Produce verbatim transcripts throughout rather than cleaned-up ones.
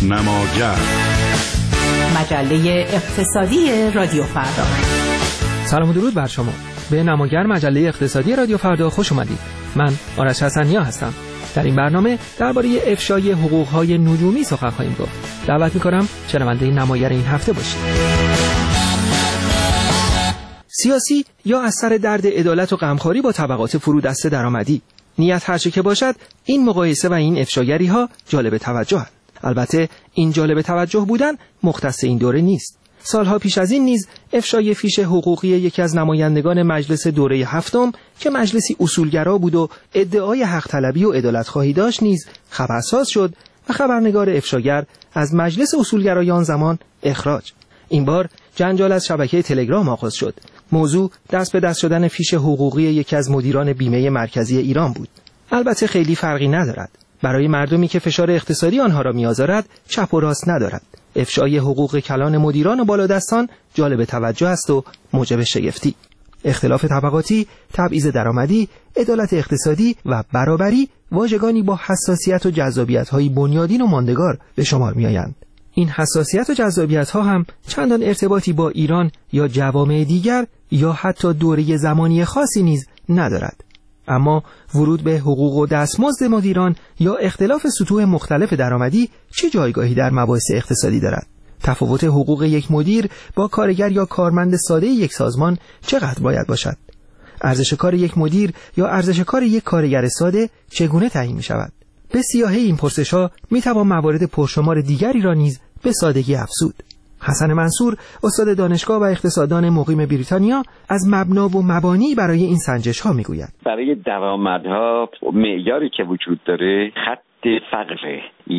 نماگر، مجله اقتصادی رادیو فردا. سلام و درود بر شما. به نماگر مجله اقتصادی رادیو فردا خوش اومدید. من آرش حسنیا هستم. در این برنامه درباره افشای حقوق‌های نجومی سخن خواهیم گفت. دعوت می‌کنم شنونده نماگر این هفته باشید. سیاسی یا از سر درد عدالت و غمخواری با طبقات فرودسته درآمدی، نیت هر چه که باشد، این مقایسه و این افشاگری‌ها جالب توجه‌اند. البته این جالب توجه بودن مختص این دوره نیست. سالها پیش از این نیز افشای فیش حقوقی یکی از نمایندگان مجلس دوره هفتم که مجلسی اصولگرا بود و ادعای حق طلبی و عدالت خواهی داشت نیز خبرساز شد و خبرنگار افشاگر از مجلس اصولگرای آن زمان اخراج. این بار جنجال از شبکه تلگرام آغاز شد. موضوع دست به دست شدن فیش حقوقی یکی از مدیران بیمه مرکزی ایران بود. البته خیلی فرقی ندارد. برای مردمی که فشار اقتصادی آنها را می‌آزارد چپ و راست ندارد. افشای حقوق کلان مدیران و بالادستان جالب توجه است و موجب شگفتی. اختلاف طبقاتی، تبعیض درآمدی، عدالت اقتصادی و برابری واژگانی با حساسیت و جذابیت‌های بنیادین و ماندگار به شمار می‌آیند. این حساسیت و جذابیت‌ها هم چندان ارتباطی با ایران یا جوامع دیگر یا حتی دوره زمانی خاصی نیز ندارد. اما ورود به حقوق و دستمزد مدیران یا اختلاف سطوح مختلف درآمدی چه جایگاهی در مباحث اقتصادی دارد؟ تفاوت حقوق یک مدیر با کارگر یا کارمند ساده یک سازمان چقدر باید باشد؟ ارزش کار یک مدیر یا ارزش کار یک کارگر ساده چگونه تعیین می شود؟ به سیاهی این پرسش‌ها می توان موارد پرشمار دیگری را نیز به سادگی افزود. حسن منصور، استاد دانشگاه و اقتصاددان مقیم بریتانیا، از مبنا و مبانی برای این سنجش‌ها می‌گوید. برای درآمدها معیاری که وجود داره خط فقره،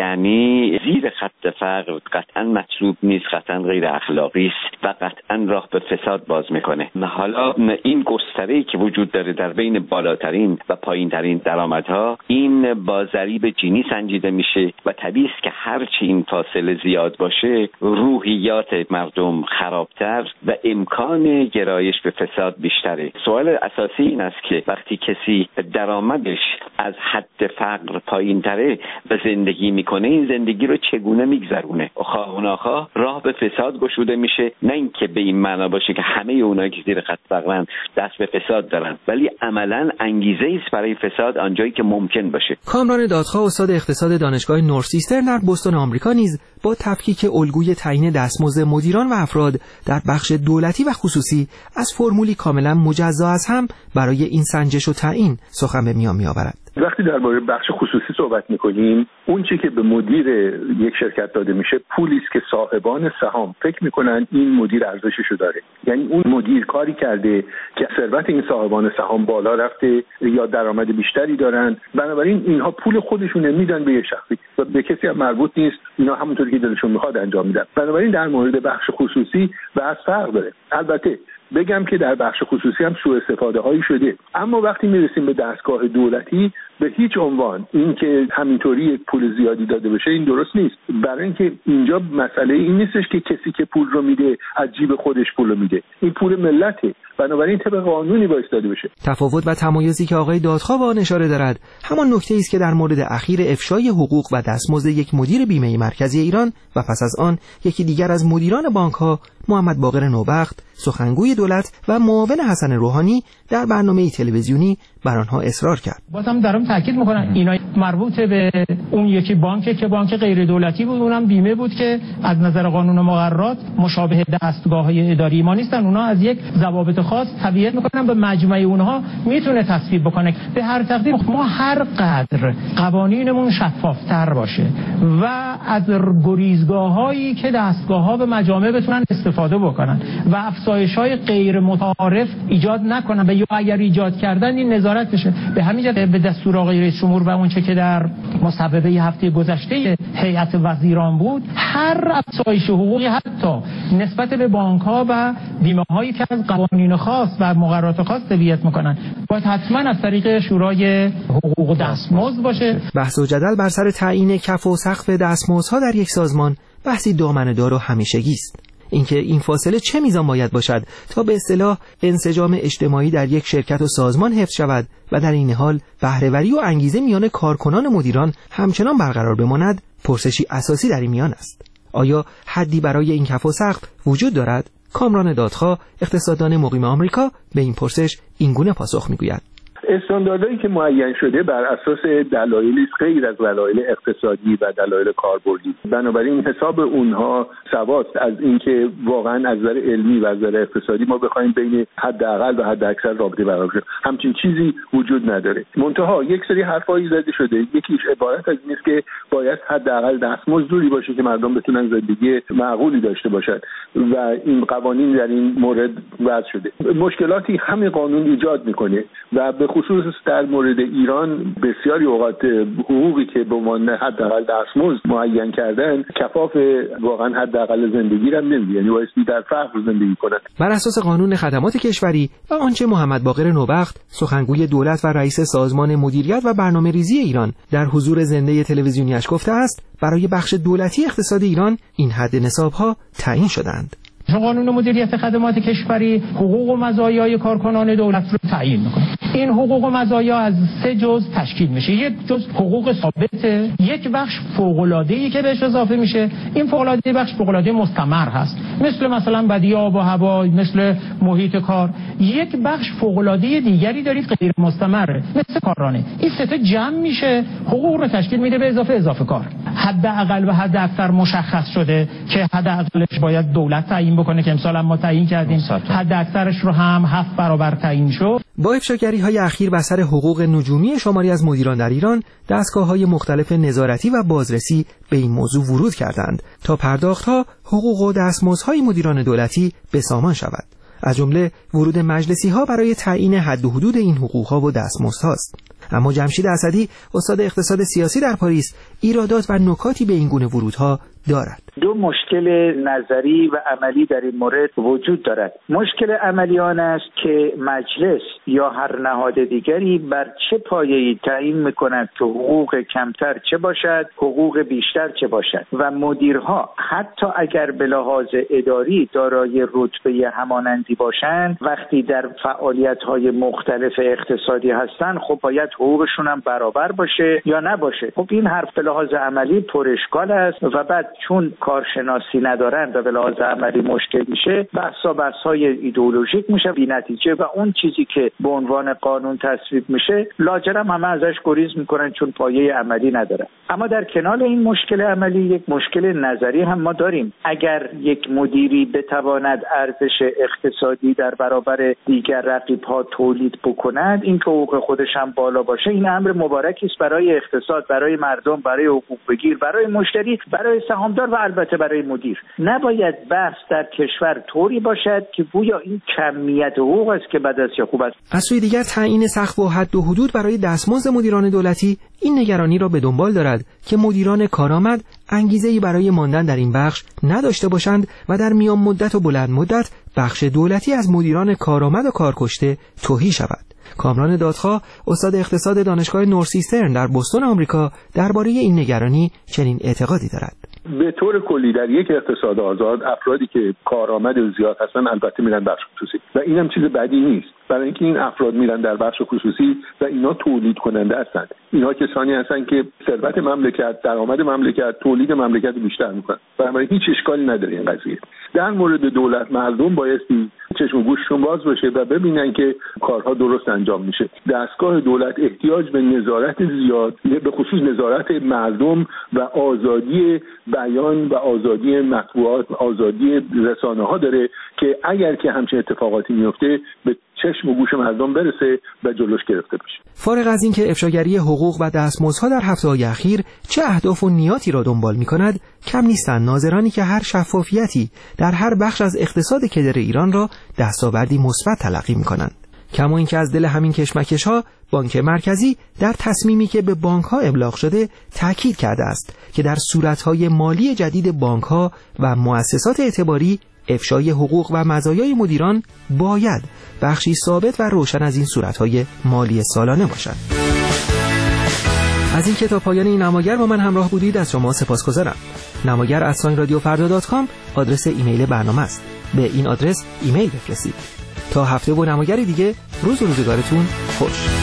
یعنی زیر خط فقر قطعا مطلوب نیست، قطعا غیر اخلاقی است و قطعا راه به فساد باز میکنه. حالا این گستره‌ای که وجود داره در بین بالاترین و پایینترین درآمدها، این با ضریب جینی سنجیده میشه و طبیعی است که هرچی این فاصله زیاد باشه روحیات مردم خرابتر و امکان گرایش به فساد بیشتره. سوال اساسی این است که وقتی کسی درآمدش از حد فقر پایینتره و زندگی میکنه، این زندگی رو چگونه میگذرونه؟ خواه و ناخواه راه به فساد گشوده میشه. نه اینکه به این معنا باشه که همه اونایی که زیر خط فقرن دست به فساد دارن، ولی عملا انگیزه است برای فساد آنجایی که ممکن باشه. کامران دادخواه، استاد اقتصاد دانشگاه نورثیسترن در بوستون آمریکا، نیز با تفکیک الگوی تعیین دستمزد مدیران و افراد در بخش دولتی و خصوصی از فرمولی کاملا مجزا از هم برای این سنجش و تعیین سخن به میان میآورد. وقتی درباره بخش خصوصی صحبت می‌کنیم، اون چیزی که به مدیر یک شرکت داده میشه پولی است که صاحبان سهام فکر می‌کنن این مدیر ارزششو داره. یعنی اون مدیر کاری کرده که ثروت این صاحبان سهام بالا رفته یا درآمد بیشتری دارن، بنابراین اینها پول خودشون نمیدن به یه شخصی و به کسی هم مربوط نیست، اینا همونطوری که دلشون میخواد انجام میدن. بنابراین در مورد بخش خصوصی بحث فرق داره. البته بگم که در بخش خصوصی هم سوء استفاده هایی شده، اما وقتی میرسیم به دستگاه دولتی به هیچ عنوان این که همینطوری پول زیادی داده بشه این درست نیست. برای اینکه اینجا مسئله این نیستش که کسی که پول رو میده از جیب خودش پول رو میده، این پول ملته، بنابراین طبق قانونی باید داده بشه. تفاوت و تمایزی که آقای دادخواه به آن اشاره دارد همان نکته است که در مورد اخیر افشای حقوق و دستمزد یک مدیر بیمه مرکزی ایران و پس از آن یکی دیگر از مدیران بانک‌ها، محمد باقر نوبخت، سخنگوی دولت و معاون حسن روحانی، در برنامه تلویزیونی بر آنها اصرار کرد. بازم دارم تاکید میکنم اینا مربوط به اون یکی بانک که بانک غیر دولتی بود، اونم بیمه بود که از نظر قانون و مقررات مشابه دستگاه‌های اداری ما نیستن. اونها از یک ضوابط خاص تبعیت میکنن، به مجموعه اونها میتونه تصویب بکنه. به هر تقدیر ما هر قدر قوانینمون شفافتر باشه و از گریزگاه‌هایی که دستگاه‌ها به مجامع بتونن استفاده بکنن و افزایش‌های غیر متعارف ایجاد نکنن و یا اگر ایجاد کردن این نظارت بشه. به همین جهت به دستور آقای رئیس جمهور و اونچه که در مصوبه هفته گذشته هیئت وزیران بود، هر افزایش حقوقی حتی نسبت به بانک‌ها و بیمه‌هایی که از قوانین خاص و مقررات خاص تبعیت می‌کنن باید حتما از طریق شورای حقوق و دستمزد باشه. بحث و جدل بر سر تعیین کف و سقف دستمزدها در یک سازمان بحثی دامنه‌دار و همیشگی است. اینکه این فاصله چه میزان باید باشد تا به اصطلاح انسجام اجتماعی در یک شرکت و سازمان حفظ شود و در این حال بهره‌وری و انگیزه میان کارکنان مدیران همچنان برقرار بماند، پرسشی اساسی در این میان است. آیا حدی برای این کف و سقف وجود دارد؟ کامران دادخواه، اقتصاددان مقیم آمریکا، به این پرسش اینگونه پاسخ میگوید: استانداردهایی که معین شده بر اساس دلایلی غیر از دلایل اقتصادی و دلایل کاربردی، بنابراین حساب اونها سواست از اینکه واقعا از نظر علمی و از نظر اقتصادی ما بخوایم بین حداقل و حداکثر رابطه برقرار شه، همچین چیزی وجود نداره. منتها یک سری حرفایی زده شده، یکیش عبارت از این است که باید حداقل دستمزد جوری باشه که مردم بتونن زندگی معقولی داشته باشند و این قوانین در این مورد وضع شده. مشکلاتی همین قانون ایجاد میکنه و به خصوص در مورد ایران بسیاری اوقات حقوقی که به عنوان حداقل دستمزد معین کردن کفاف واقعا حداقل زندگی را نمیده، یعنی بایستی در فقر زندگی کنند. بر اساس قانون خدمات کشوری و آنچه محمد باقر نوبخت، سخنگوی دولت و رئیس سازمان مدیریت و برنامه‌ریزی ایران، در حضور زنده تلویزیونیش گفته است، برای بخش دولتی اقتصاد ایران این حد نصاب‌ها تعیین شدند. قانون مدیریت خدمات کشوری حقوق و مزایای کارکنان دولت رو تعیین میکنه. این حقوق و مزایا از سه جزء تشکیل میشه. یک جزء حقوق ثابته، یک بخش فوق‌العاده‌ای که بهش اضافه میشه. این فوق‌العاده بخش فوق‌العاده مستمر هست، مثل مثلا بدی آب و هوا، مثل محیط کار. یک بخش فوق‌العاده دیگری دارید غیر مستمره، مثل کارانه. این سه تا جمع میشه، حقوق رو تشکیل میده به اضافه اضافه کار. حداقل و حد اکثر مشخص شده که حداقلش باید دولت تعیین بکنه که امسال ما تعیین کردیم، حد اکثرش رو هم هفت برابر تعیین شد. با افشاگری‌های اخیر بر سر حقوق نجومی شماری از مدیران در ایران، دستگاه‌های مختلف نظارتی و بازرسی به این موضوع ورود کردند تا پرداخت‌ها، حقوق و دستمزدهای مدیران دولتی بسامان شود. از جمله ورود مجلسی‌ها برای تعیین حد و حدود این حقوق‌ها و دستمزدهاست. اما جمشید اسدی، استاد اقتصاد سیاسی در پاریس، ایرادات و نکاتی به این گونه ورودها دارد. دو مشکل نظری و عملی در این مورد وجود دارد. مشکل عملی آن است که مجلس یا هر نهاد دیگری بر چه پایه‌ای تعیین می‌کند که حقوق کمتر چه باشد، حقوق بیشتر چه باشد و مدیرها حتی اگر به لحاظ اداری دارای رتبه همانندی باشند، وقتی در فعالیت‌های مختلف اقتصادی هستند، خب باید حقوقشون هم برابر باشه یا نباشه. خب این حرف به لحاظ عملی پر اشکال است و بعد چون کارشناسی ندارن و به لحاظ عملی مشکل میشه، بحثا بحث‌های ایدئولوژیک میشه بی نتیجه و اون چیزی که به عنوان قانون تصویب میشه لاجرم همه ازش گریز میکنن چون پایه عملی نداره. اما در کنار این مشکل عملی یک مشکل نظری هم ما داریم. اگر یک مدیری بتواند ارزش اقتصادی در برابر دیگر رقیب‌ها تولید بکند، این که حقوق خودش هم بالا باشه، این امر مبارکی است برای اقتصاد، برای مردم، برای حقوق بگیر، برای مشتری، برای سهامدار و البته برای مدیر. نباید بحث در کشور طوری باشد که گویا این کمیت حقوق است که بد است یا خوب است. از سوی دیگر تعیین سقف و حد و حدود برای دستمزد مدیران دولتی این نگرانی را به دنبال دارد که مدیران کارآمد انگیزه‌ای برای ماندن در این بخش نداشته باشند و در میان مدت و بلند مدت بخش دولتی از مدیران کارآمد و کارکشته تهی شود. کامران دادخواه، استاد اقتصاد دانشگاه نورسیسترن در بوستون آمریکا، درباره این نگرانی چنین اعتقادی دارد. به طور کلی در یک اقتصاد آزاد افرادی که کارآمد زیاد هستن البته میرن بخش خصوصی و اینم چیز بدی نیست، برای اینکه این افراد میرن در بخش خصوصی و اینا تولید کننده هستند. اینها کسانی هستند که ثروت مملکت، درآمد مملکت، تولید مملکت بیشتر میکنن. بنابراین هیچ اشکالی نداره این قضیه. در مورد دولت مردم بایستی چشم و گوششون باز باشه و ببینن که کارها درست انجام میشه. دستگاه دولت احتیاج به نظارت زیاد، به خصوص نظارت مردم و آزادی بیان و آزادی مطبوعات و آزادی رسانه‌ها داره که اگر که همچین اتفاقاتی میفته به چشم و گوش مردم برسه و جلوش گرفته بشه. فارغ از اینکه افشاگری حقوق و دستمزدها در هفته‌های اخیر چه اهداف و نیاتی را دنبال می‌کند، کم نیستند ناظرانی که هر شفافیتی در هر بخش از اقتصاد کدر ایران را دستاوردی مثبت تلقی می‌کنند. کما اینکه از دل همین کشمکش‌ها بانک مرکزی در تصمیمی که به بانک‌ها ابلاغ شده تاکید کرده است که در صورت‌های مالی جدید بانک‌ها و مؤسسات اعتباری افشای حقوق و مزایای مدیران باید بخشی ثابت و روشن از این صورت‌های مالی سالانه باشد. از این که تا پایان این نماگر با من همراه بودید از شما سپاسگزارم. نماگر ات رادیو فردا دات کام آدرس ایمیل برنامه است. به این آدرس ایمیل بفرستید. تا هفته با نماگر دیگه، روز و روزگارتون خوش.